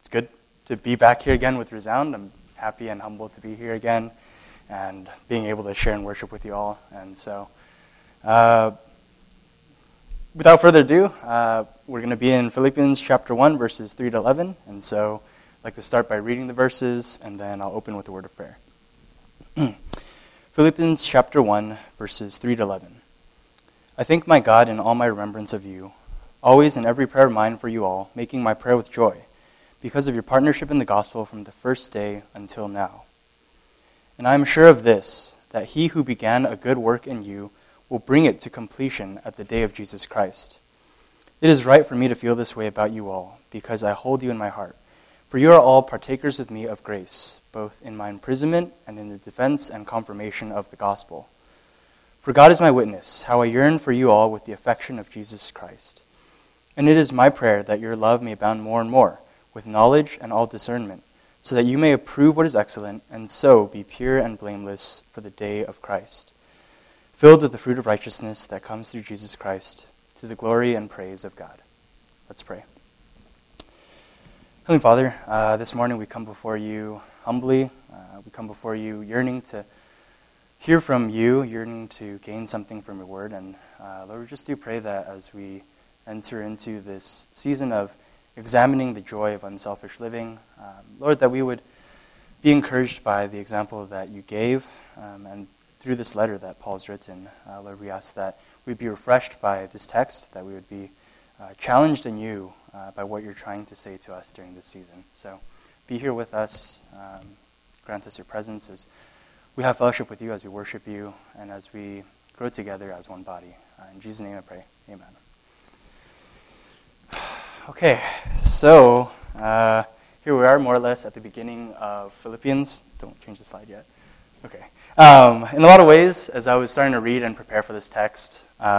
It's good to be back here again with Resound. I'm happy and humbled to be here again and being able to share and worship with you all. And so, without further ado, we're going to be in Philippians chapter 1, verses 3 to 11. And so I'd like to start by reading the verses, and then I'll open with a word of prayer. Philippians chapter 1, verses 3 to 11. I thank my God in all my remembrance of you, always in every prayer of mine for you all, making my prayer with joy, because of your partnership in the gospel from the first day until now. And I am sure of this, that he who began a good work in you will bring it to completion at the day of Jesus Christ. It is right for me to feel this way about you all, because I hold you in my heart. For you are all partakers with me of grace, both in my imprisonment and in the defense and confirmation of the gospel. For God is my witness, how I yearn for you all with the affection of Jesus Christ. And it is my prayer that your love may abound more and more, with knowledge and all discernment, so that you may approve what is excellent, and so be pure and blameless for the day of Christ, filled with the fruit of righteousness that comes through Jesus Christ, to the glory and praise of God. Let's pray. Heavenly Father, this morning we come before you humbly. We come before you yearning to hear from you, yearning to gain something from your word. And Lord, we just do pray that as we enter into this season of examining the joy of unselfish living, Lord, that we would be encouraged by the example that you gave, and through this letter that Paul's written. Lord, we ask that we'd be refreshed by this text, that we would be challenged in you by what you're trying to say to us during this season. So be here with us, grant us your presence as we have fellowship with you, as we worship you, and as we grow together as one body. In Jesus' name I pray, amen. Okay, so here we are more or less at the beginning of Philippians. Don't change the slide yet. Okay. In a lot of ways, as I was starting to read and prepare for this text,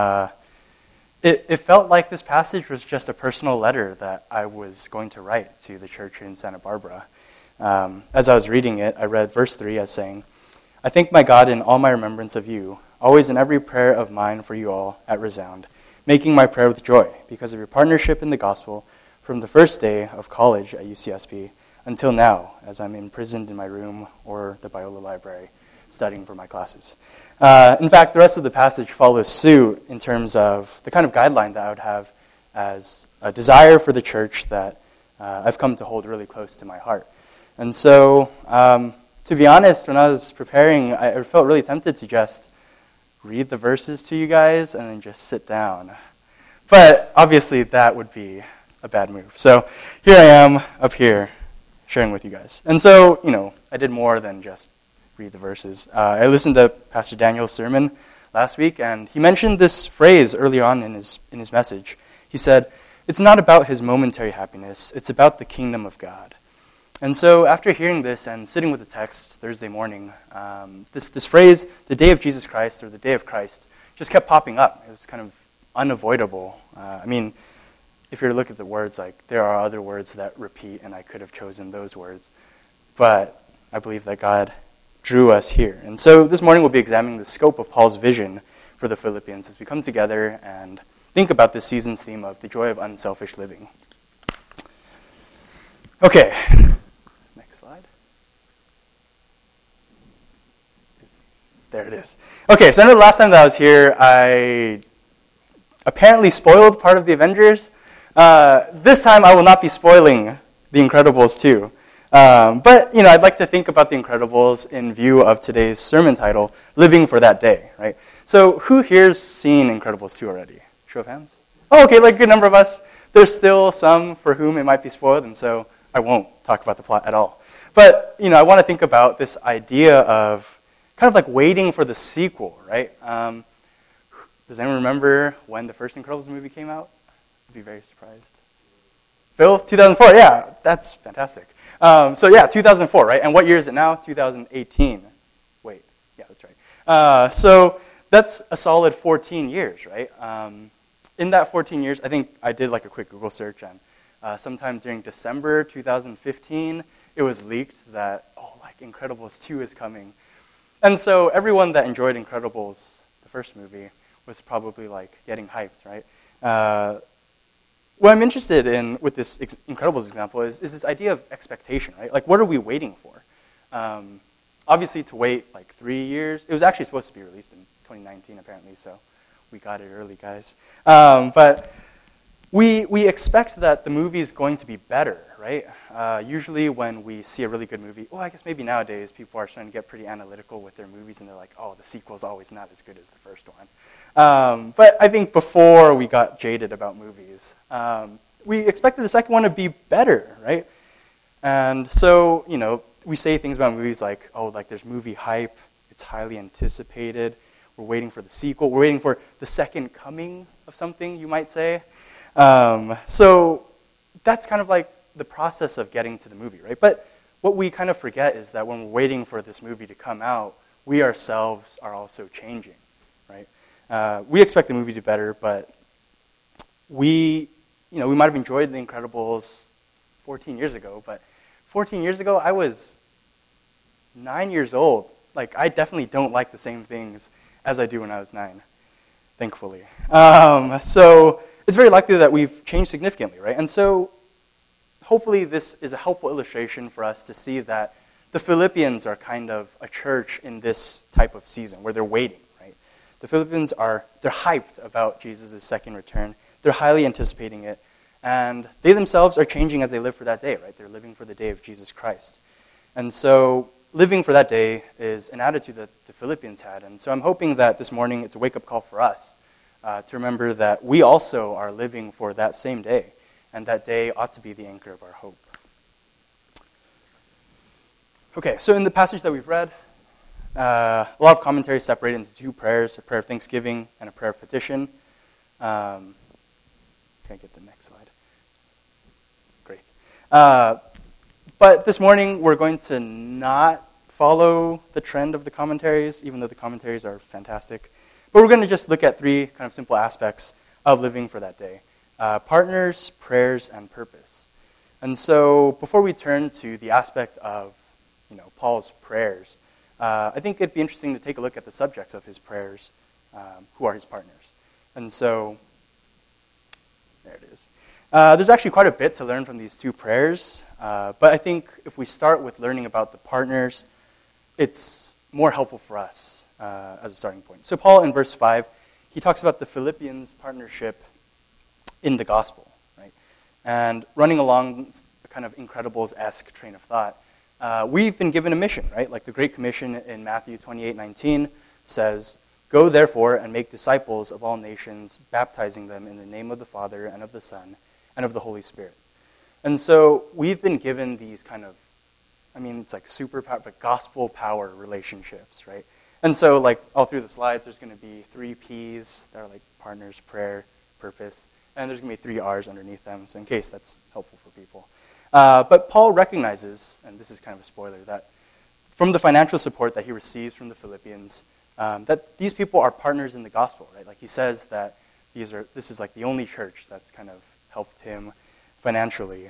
it felt like this passage was just a personal letter that I was going to write to the church in Santa Barbara. As I was reading it, I read verse 3 as saying, I thank my God in all my remembrance of you, always in every prayer of mine for you all at Resound, making my prayer with joy, because of your partnership in the gospel from the first day of college at UCSB until now, as I'm imprisoned in my room or the Biola Library, studying for my classes. In fact, the rest of the passage follows suit in terms of the kind of guideline that I would have as a desire for the church that I've come to hold really close to my heart. And so, to be honest, when I was preparing, I felt really tempted to just read the verses to you guys and then just sit down. But obviously that would be a bad move. So here I am up here sharing with you guys. And so, I did more than just read the verses. I listened to Pastor Daniel's sermon last week, and he mentioned this phrase early on in his message. He said, it's not about his momentary happiness, it's about the kingdom of God. And so after hearing this and sitting with the text Thursday morning, this phrase, the day of Jesus Christ, or the day of Christ, just kept popping up. It was kind of unavoidable. If you look at the words, there are other words that repeat, and I could have chosen those words. But I believe that God drew us here. And so this morning we'll be examining the scope of Paul's vision for the Philippians as we come together and think about this season's theme of the joy of unselfish living. Okay. Next slide. There it is. Okay, so I know the last time that I was here, I apparently spoiled part of the Avengers. This time I will not be spoiling The Incredibles 2. But I'd like to think about The Incredibles in view of today's sermon title, Living for That Day, right? So who here's seen Incredibles 2 already? Show of hands. Oh, okay, a good number of us. There's still some for whom it might be spoiled, and so I won't talk about the plot at all. But, I want to think about this idea of kind of like waiting for the sequel, right? Does anyone remember when the first Incredibles movie came out? I'd be very surprised. Bill, 2004, yeah, that's fantastic. 2004, right? And what year is it now? 2018. Wait, yeah, that's right. So that's a solid 14 years, right? In that 14 years, I think I did a quick Google search, and sometime during December 2015, it was leaked that, Incredibles 2 is coming. And so everyone that enjoyed Incredibles, the first movie, was probably getting hyped, right? what I'm interested in with this Incredibles example is this idea of expectation, right? Like, what are we waiting for? Obviously, to wait like 3 years. It was actually supposed to be released in 2019, apparently, so we got it early, guys. But we expect that the movie is going to be better, right? Usually when we see a really good movie, well, I guess maybe nowadays people are starting to get pretty analytical with their movies, and they're like, oh, the sequel's always not as good as the first one. But I think before we got jaded about movies, we expected the second one to be better, right? And so, we say things about movies like, oh, like there's movie hype, it's highly anticipated, we're waiting for the sequel, we're waiting for the second coming of something, you might say. So that's kind of like the process of getting to the movie, right? But what we kind of forget is that when we're waiting for this movie to come out, we ourselves are also changing, right? We expect the movie to be better, but we might have enjoyed The Incredibles 14 years ago, but 14 years ago, I was 9 years old. Like, I definitely don't like the same things as I do when I was 9, thankfully. So it's very likely that we've changed significantly, right? And so hopefully this is a helpful illustration for us to see that the Philippians are kind of a church in this type of season where they're waiting, right? The Philippians they're hyped about Jesus' second return. They're highly anticipating it. And they themselves are changing as they live for that day, right? They're living for the day of Jesus Christ. And so living for that day is an attitude that the Philippians had. And so I'm hoping that this morning it's a wake-up call for us to remember that we also are living for that same day. And that day ought to be the anchor of our hope. Okay, so in the passage that we've read, a lot of commentaries separate into two prayers, a prayer of thanksgiving and a prayer of petition. Can I get the next slide? Great. But this morning, we're going to not follow the trend of the commentaries, even though the commentaries are fantastic. But we're going to just look at three kind of simple aspects of living for that day. Partners, prayers, and purpose. And so before we turn to the aspect of Paul's prayers, I think it'd be interesting to take a look at the subjects of his prayers, who are his partners. And so there it is. There's actually quite a bit to learn from these two prayers, but I think if we start with learning about the partners, it's more helpful for us as a starting point. So Paul, in verse 5, he talks about the Philippians' partnership in the gospel, right? And running along a kind of Incredibles-esque train of thought, we've been given a mission, right? Like the Great Commission in Matthew 28:19 says, "Go therefore and make disciples of all nations, baptizing them in the name of the Father and of the Son and of the Holy Spirit." And so we've been given these kind of, it's like superpower, but gospel power relationships, right? And so like all through the slides, there's going to be 3 P's that are like partners, prayer, purpose, and there's going to be 3 R's underneath them, so in case that's helpful for people. But Paul recognizes, and this is kind of a spoiler, that from the financial support that he receives from the Philippians, that these people are partners in the gospel, right? Like he says that this is like the only church that's kind of helped him financially.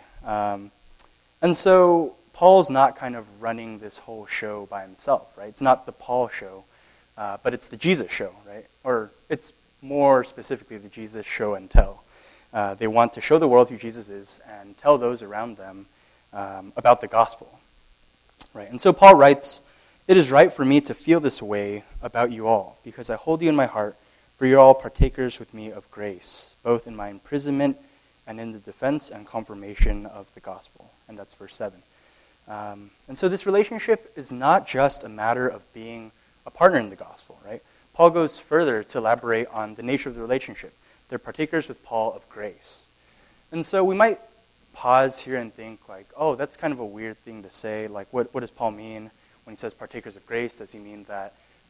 And so Paul's not kind of running this whole show by himself, right? It's not the Paul show, but it's the Jesus show, right? Or it's more specifically the Jesus show and tell. They want to show the world who Jesus is and tell those around them about the gospel, right? And so Paul writes, "It is right for me to feel this way about you all, because I hold you in my heart, for you're all partakers with me of grace, both in my imprisonment and in the defense and confirmation of the gospel." And that's verse 7. And so this relationship is not just a matter of being a partner in the gospel, right? Paul goes further to elaborate on the nature of the relationship. They're partakers with Paul of grace. And so we might pause here and think like, oh, that's kind of a weird thing to say. Like, what does Paul mean when he says partakers of grace? Does he mean that,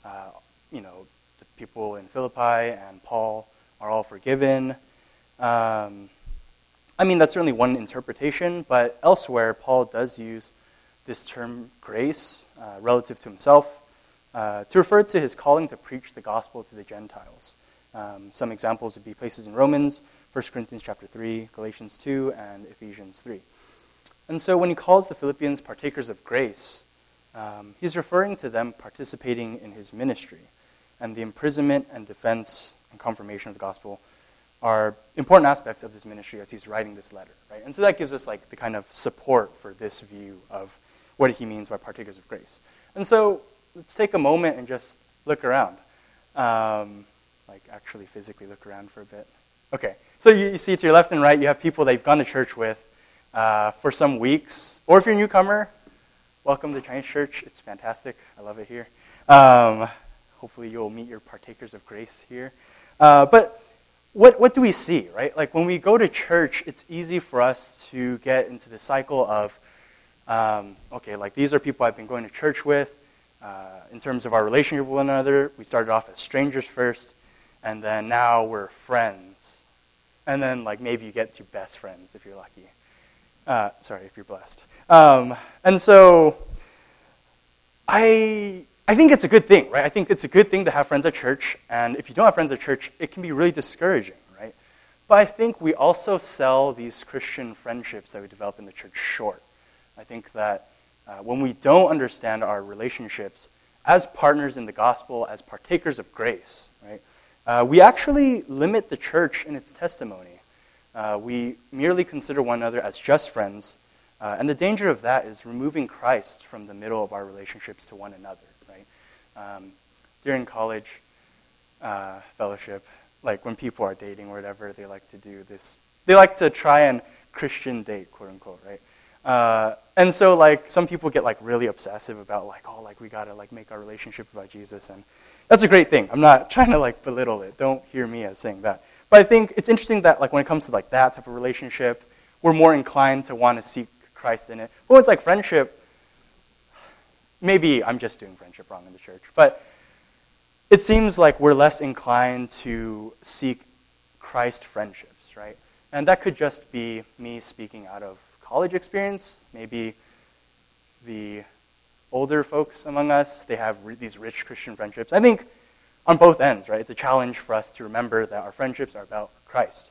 the people in Philippi and Paul are all forgiven? That's certainly one interpretation, but elsewhere, Paul does use this term grace relative to himself to refer to his calling to preach the gospel to the Gentiles. Some examples would be places in Romans, 1 Corinthians chapter 3, Galatians 2, and Ephesians 3. And so when he calls the Philippians partakers of grace, he's referring to them participating in his ministry. And the imprisonment and defense and confirmation of the gospel are important aspects of this ministry as he's writing this letter, right? And so that gives us like the kind of support for this view of what he means by partakers of grace. And so let's take a moment and just look around. Like actually physically look around for a bit. Okay, so you see to your left and right, you have people that you've gone to church with for some weeks. Or if you're a newcomer, welcome to Chinese Church. It's fantastic. I love it here. Hopefully you'll meet your partakers of grace here. But what do we see, right? Like when we go to church, it's easy for us to get into the cycle of, okay, like these are people I've been going to church with. In terms of our relationship with one another, we started off as strangers first, and then now we're friends. And then like maybe you get to best friends if you're lucky. If you're blessed. And so I think it's a good thing, right? I think it's a good thing to have friends at church, and if you don't have friends at church, it can be really discouraging, right? But I think we also sell these Christian friendships that we develop in the church short. I think that when we don't understand our relationships as partners in the gospel, as partakers of grace, right, we actually limit the church in its testimony. We merely consider one another as just friends, and the danger of that is removing Christ from the middle of our relationships to one another, right? During college fellowship, like when people are dating or whatever, they like to do this. They like to try and Christian date, quote unquote, right? And so like some people get like really obsessive about like, oh, like we gotta like make our relationship about Jesus, and that's a great thing. I'm not trying to like belittle it. Don't hear me as saying that. But I think it's interesting that like when it comes to like that type of relationship, we're more inclined to want to seek Christ in it. But when it's like friendship, maybe I'm just doing friendship wrong in the church, but it seems like we're less inclined to seek Christ friendships, right? And that could just be me speaking out of college experience. Maybe the older folks among us, they have these rich Christian friendships. I think on both ends, right? It's a challenge for us to remember that our friendships are about Christ.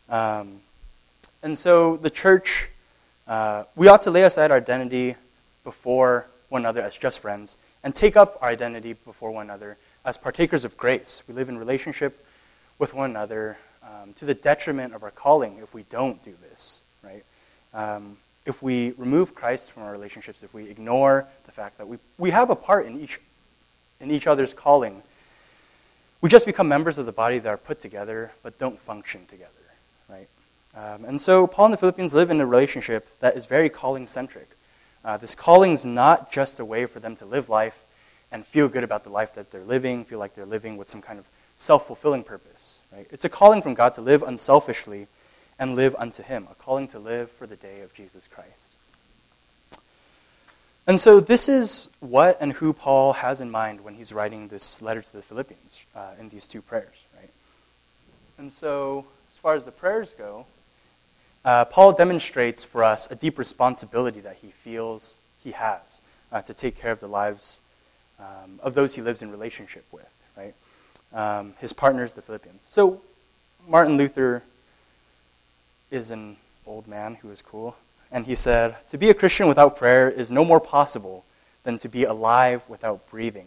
And so the church, we ought to lay aside our identity before one another as just friends and take up our identity before one another as partakers of grace. We live in relationship with one another to the detriment of our calling if we don't do this, right? If we remove Christ from our relationships, if we ignore the fact that we have a part in each other's calling, we just become members of the body that are put together but don't function together, right? And so Paul and the Philippians live in a relationship that is very calling-centric. This calling is not just a way for them to live life and feel good about the life that they're living, feel like they're living with some kind of self-fulfilling purpose, right? It's a calling from God to live unselfishly and live unto him, a calling to live for the day of Jesus Christ. And so this is what and who Paul has in mind when he's writing this letter to the Philippians in these two prayers, right? And so as far as the prayers go, Paul demonstrates for us a deep responsibility that he feels he has to take care of the lives of those he lives in relationship with, right? His partners, the Philippians. So Martin Luther is an old man who is cool, and he said, "To be a Christian without prayer is no more possible than to be alive without breathing."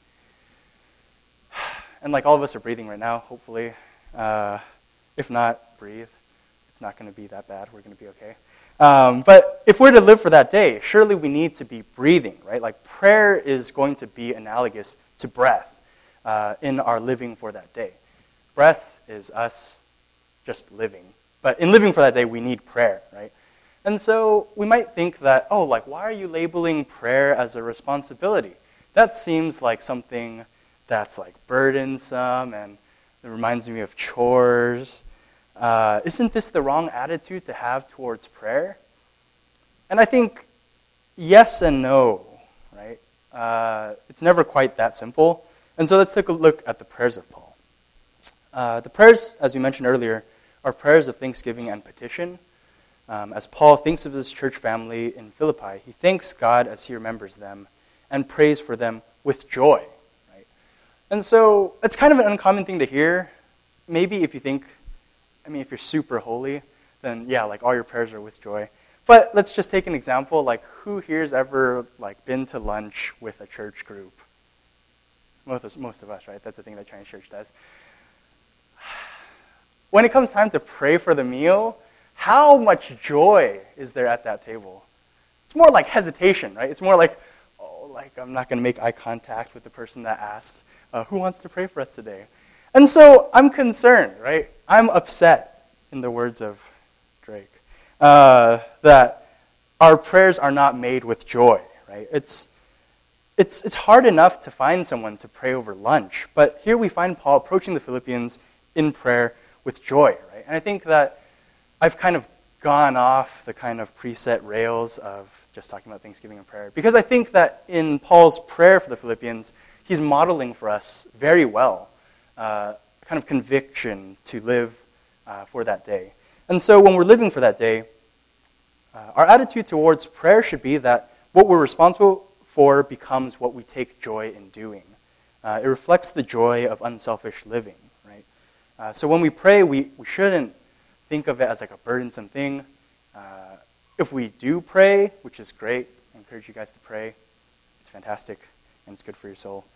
And like all of us are breathing right now, hopefully. If not, breathe. It's not going to be that bad. We're going to be okay. But if we're to live for that day, surely we need to be breathing, right? Like prayer is going to be analogous to breath in our living for that day. Breath is us just living. But in living for that day, we need prayer, right? And so we might think that, oh, like, why are you labeling prayer as a responsibility? That seems like something that's like burdensome, and it reminds me of chores. Isn't this the wrong attitude to have towards prayer? And I think yes and no, right? It's never quite that simple. And so let's take a look at the prayers of Paul. The prayers, as we mentioned earlier, are prayers of thanksgiving and petition. As Paul thinks of his church family in Philippi, he thanks God as he remembers them and prays for them with joy, right? And so it's kind of an uncommon thing to hear. Maybe if you think, if you're super holy, then yeah, like all your prayers are with joy. But let's just take an example, like who here's ever like been to lunch with a church group? Most of us, right? That's the thing that Chinese Church does. when it comes time to pray for the meal, how much joy is there at that table? It's more like hesitation, right? It's more like, oh, like I'm not going to make eye contact with the person that asked, who wants to pray for us today? And so I'm concerned, right? I'm upset, in the words of Drake, that our prayers are not made with joy, right? It's hard enough to find someone to pray over lunch, but here we find Paul approaching the Philippians in prayer with joy, right? And I think that I've kind of gone off the kind of preset rails of just talking about Thanksgiving and prayer, because I think that in Paul's prayer for the Philippians, he's modeling for us very well kind of conviction to live for that day. And so when we're living for that day, our attitude towards prayer should be that what we're responsible for becomes what we take joy in doing. It reflects the joy of unselfish living, right? So when we pray, we shouldn't think of it as like a burdensome thing. If we do pray, which is great, I encourage you guys to pray. It's fantastic, and it's good for your soul.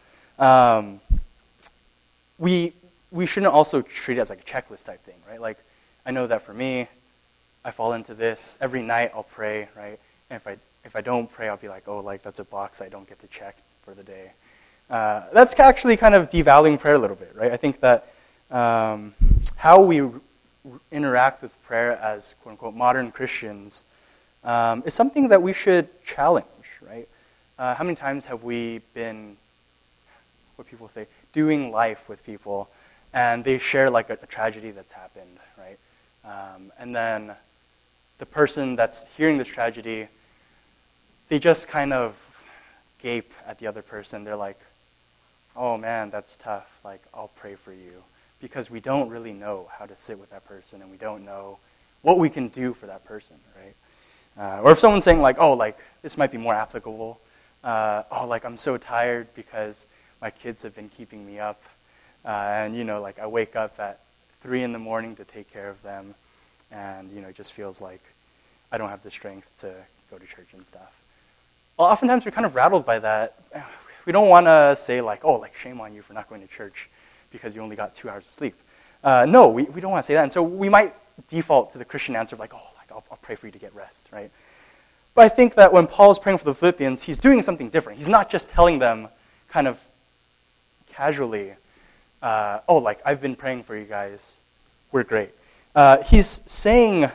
We shouldn't also treat it as like a checklist type thing, right? Like, I know that for me, I fall into this. Every night I'll pray, right? And if I don't pray, I'll be like, oh, like that's a box I don't get to check for the day. That's actually kind of devaluing prayer a little bit, right? I think that how we interact with prayer as quote-unquote modern Christians is something that we should challenge, right? How many times have we been, what people say, doing life with people, and they share like a tragedy that's happened, right? And then the person that's hearing this tragedy, they just kind of gape at the other person. They're like, oh man, that's tough. Like, I'll pray for you. Because we don't really know how to sit with that person, and we don't know what we can do for that person, right? Or if someone's saying like, oh, like, this might be more applicable. Oh, like, I'm so tired because my kids have been keeping me up. And, you know, like, I wake up at 3 in the morning to take care of them. And, you know, it just feels like I don't have the strength to go to church and stuff. Well, oftentimes we're kind of rattled by that. We don't want to say like, oh, like, shame on you for not going to church because you only got 2 hours of sleep. No, we don't want to say that. And so we might default to the Christian answer of like, oh, like, I'll pray for you to get rest, right? But I think that when Paul is praying for the Philippians, he's doing something different. He's not just telling them kind of casually, oh, like, I've been praying for you guys. We're great. He's saying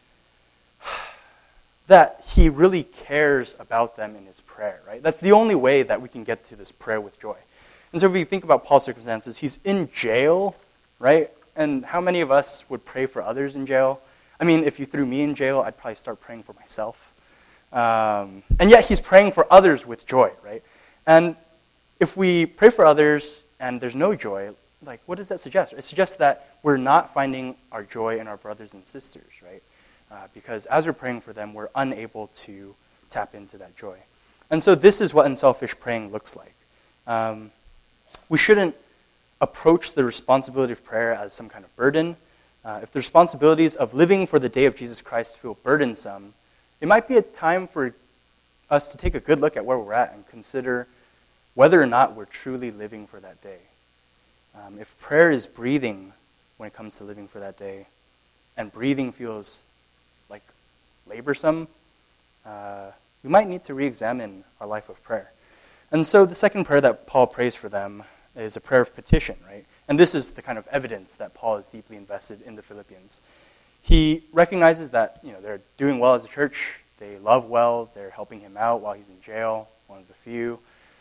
that he really cares about them in his prayer, right? That's the only way that we can get to this prayer with joy. And so if we think about Paul's circumstances, he's in jail, right? And how many of us would pray for others in jail? I mean, if you threw me in jail, I'd probably start praying for myself. And yet he's praying for others with joy, right? And if we pray for others and there's no joy, like, what does that suggest? It suggests that we're not finding our joy in our brothers and sisters, right? Because as we're praying for them, we're unable to tap into that joy. And so this is what unselfish praying looks like. We shouldn't approach the responsibility of prayer as some kind of burden. If the responsibilities of living for the day of Jesus Christ feel burdensome, it might be a time for us to take a good look at where we're at and consider whether or not we're truly living for that day. If prayer is breathing when it comes to living for that day, and breathing feels like laborsome, we might need to re-examine our life of prayer. And so the second prayer that Paul prays for them is a prayer of petition, right? And this is the kind of evidence that Paul is deeply invested in the Philippians. He recognizes that, you know, they're doing well as a church, they love well, they're helping him out while he's in jail, one of the few.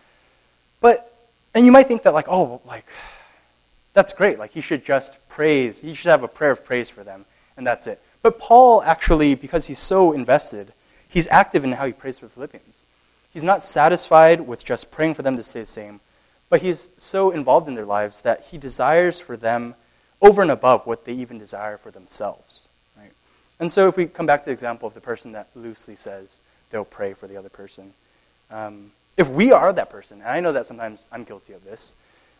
And you might think that like, oh, like, that's great, like he should just praise, he should have a prayer of praise for them, and that's it. But Paul actually, because he's so invested, he's active in how he prays for the Philippians. He's not satisfied with just praying for them to stay the same, but he's so involved in their lives that he desires for them over and above what they even desire for themselves. Right? And so if we come back to the example of the person that loosely says they'll pray for the other person, if we are that person, and I know that sometimes I'm guilty of this,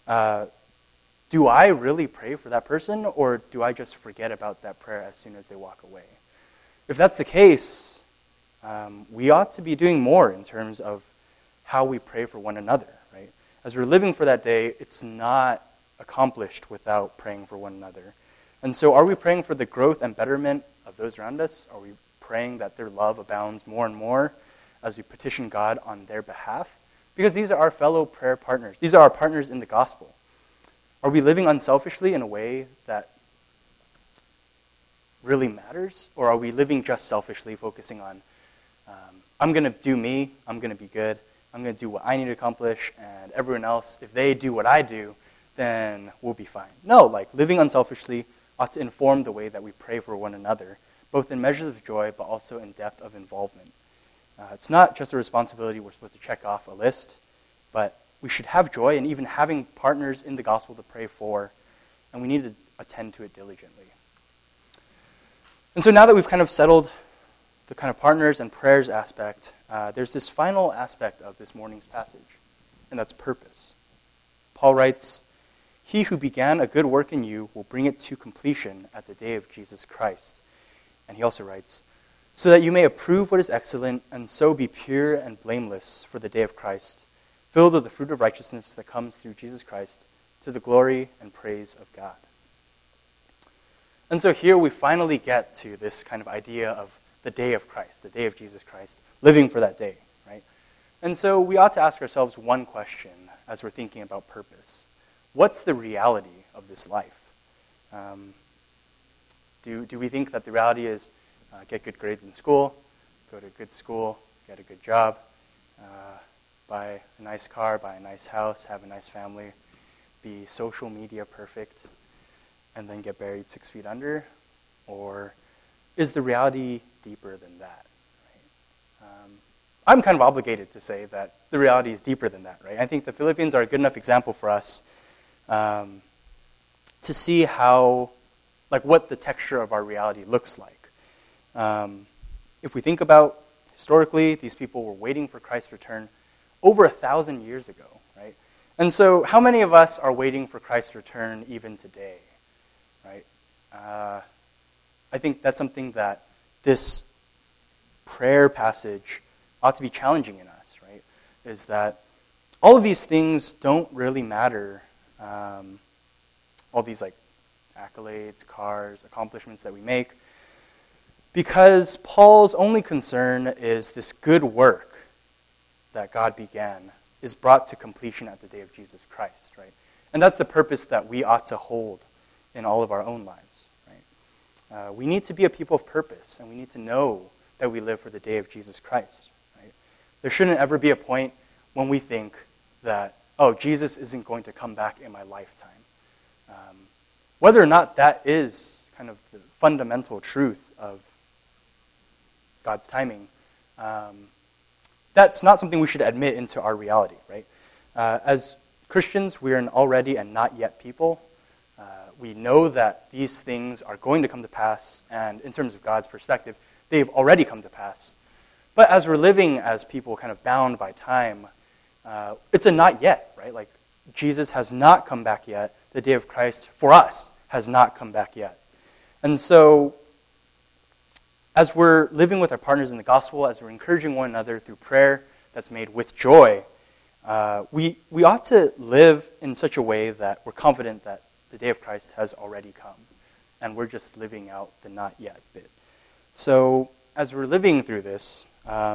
do I really pray for that person, or do I just forget about that prayer as soon as they walk away? If that's the case, we ought to be doing more in terms of how we pray for one another, right? As we're living for that day, it's not accomplished without praying for one another. And so are we praying for the growth and betterment of those around us? Are we praying that their love abounds more and more as we petition God on their behalf? Because these are our fellow prayer partners. These are our partners in the gospel. Are we living unselfishly in a way that really matters? Or are we living just selfishly, focusing on, I'm going to do me, I'm going to be good, I'm going to do what I need to accomplish, and everyone else, if they do what I do, then we'll be fine. No, living unselfishly ought to inform the way that we pray for one another, both in measures of joy, but also in depth of involvement. It's not just a responsibility we're supposed to check off a list, but we should have joy in even having partners in the gospel to pray for, and we need to attend to it diligently. And so now that we've kind of settled the kind of partners and prayers aspect, there's this final aspect of this morning's passage, and that's purpose. Paul writes, "He who began a good work in you will bring it to completion at the day of Jesus Christ." And he also writes, "So that you may approve what is excellent, and so be pure and blameless for the day of Christ, filled with the fruit of righteousness that comes through Jesus Christ, to the glory and praise of God." And so here we finally get to this kind of idea of the day of Christ, the day of Jesus Christ, living for that day, right? And so we ought to ask ourselves one question as we're thinking about purpose. What's the reality of this life? Do we think that the reality is get good grades in school, go to a good school, get a good job, buy a nice car, buy a nice house, have a nice family, be social media perfect, and then get buried 6 feet under? Or is the reality deeper than that? Right? I'm kind of obligated to say that the reality is deeper than that, right? I think the Philippians are a good enough example for us to see how, what the texture of our reality looks like. If we think about historically, these people were waiting for Christ's return over 1,000 years ago, right? And so how many of us are waiting for Christ's return even today, right? I think that's something that this prayer passage ought to be challenging in us, right? Is that all of these things don't really matter. All these accolades, cars, accomplishments that we make, because Paul's only concern is this good work that God began is brought to completion at the day of Jesus Christ, right? And that's the purpose that we ought to hold in all of our own lives, right? We need to be a people of purpose, and we need to know that we live for the day of Jesus Christ, right? There shouldn't ever be a point when we think that, Jesus isn't going to come back in my lifetime. Whether or not that is kind of the fundamental truth of God's timing, that's not something we should admit into our reality, right? As Christians, we are an already and not yet people. We know that these things are going to come to pass, and in terms of God's perspective, they've already come to pass. But as we're living as people kind of bound by time, it's a not yet, right? Jesus has not come back yet. The day of Christ for us has not come back yet. And so, as we're living with our partners in the gospel, as we're encouraging one another through prayer that's made with joy, we ought to live in such a way that we're confident that the day of Christ has already come, and we're just living out the not yet bit. So, as we're living through this,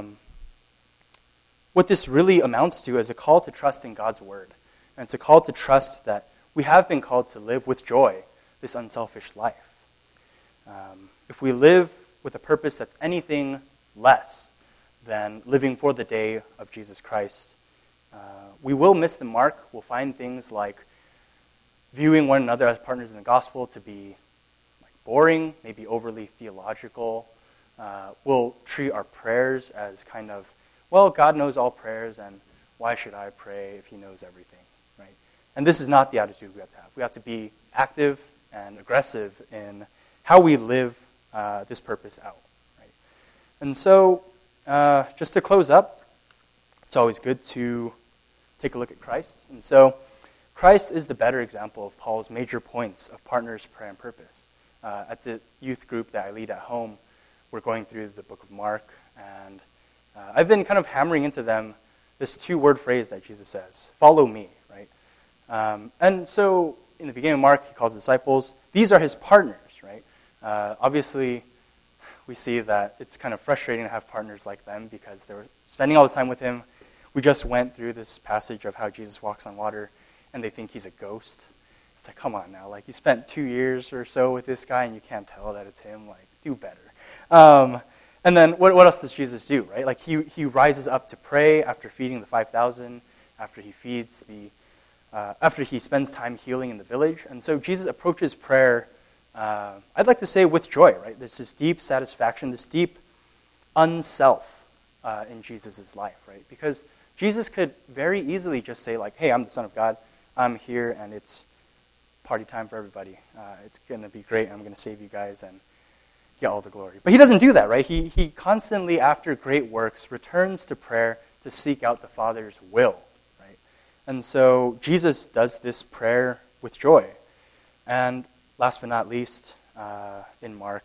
what this really amounts to is a call to trust in God's word. And it's a call to trust that we have been called to live with joy this unselfish life. If we live with a purpose that's anything less than living for the day of Jesus Christ, we will miss the mark. We'll find things like viewing one another as partners in the gospel to be boring, maybe overly theological. We'll treat our prayers as kind of, God knows all prayers, and why should I pray if he knows everything, right? And this is not the attitude we have to have. We have to be active and aggressive in how we live this purpose out, right? And so, just to close up, it's always good to take a look at Christ. And so, Christ is the better example of Paul's major points of partners, prayer, and purpose. At the youth group that I lead at home, we're going through the book of Mark, and I've been kind of hammering into them this 2-word phrase that Jesus says, follow me, right? And so in the beginning of Mark, he calls disciples. These are his partners, right? Obviously, we see that it's kind of frustrating to have partners like them because they were spending all this time with him. We just went through this passage of how Jesus walks on water, and they think he's a ghost. It's like, come on now. Like, you spent 2 years or so with this guy, and you can't tell that it's him. Like, do better. And then what else does Jesus do, right? Like, he rises up to pray after feeding the 5,000, after he spends time healing in the village. And so Jesus approaches prayer, I'd like to say with joy, right? There's this deep satisfaction, this deep unself in Jesus' life, right? Because Jesus could very easily just say, like, hey, I'm the Son of God. I'm here, and it's party time for everybody. It's going to be great. I'm going to save you guys and get all the glory. But he doesn't do that, right? He constantly, after great works, returns to prayer to seek out the Father's will, right? And so Jesus does this prayer with joy. And last but not least, in Mark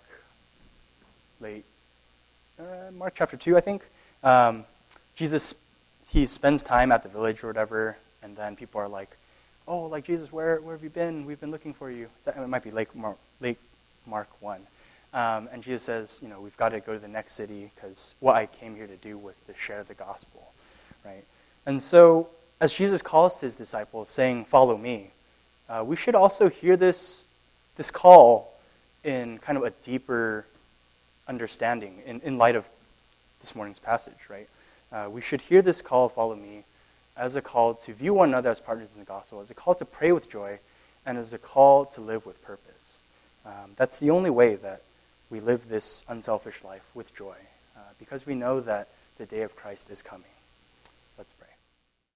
chapter 2, I think, Jesus, he spends time at the village or whatever, and then people are like, oh, like, Jesus, where have you been? We've been looking for you. It might be Lake Mark 1. And Jesus says, we've got to go to the next city because what I came here to do was to share the gospel, right? And so as Jesus calls his disciples saying, follow me, we should also hear this call in kind of a deeper understanding in light of this morning's passage, right? We should hear this call, follow me, as a call to view one another as partners in the gospel, as a call to pray with joy, and as a call to live with purpose. That's the only way that we live this unselfish life with joy, because we know that the day of Christ is coming.